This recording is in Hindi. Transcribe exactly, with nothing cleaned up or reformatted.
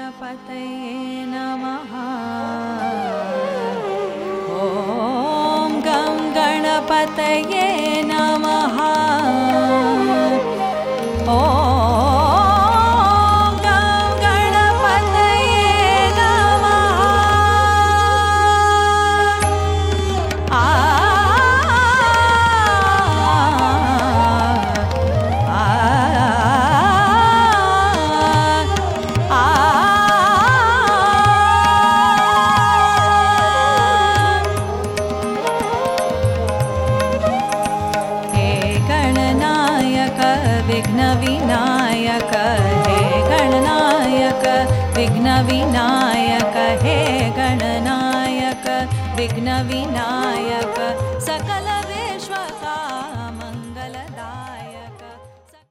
गणपतये नमः। ॐ गं गणपतये नमः। ॐ गं गणपतये नमः। आ विघ्न विनायक हे गणनायक, विघ्न विनायक हे गणनायक, विघ्न विनायक।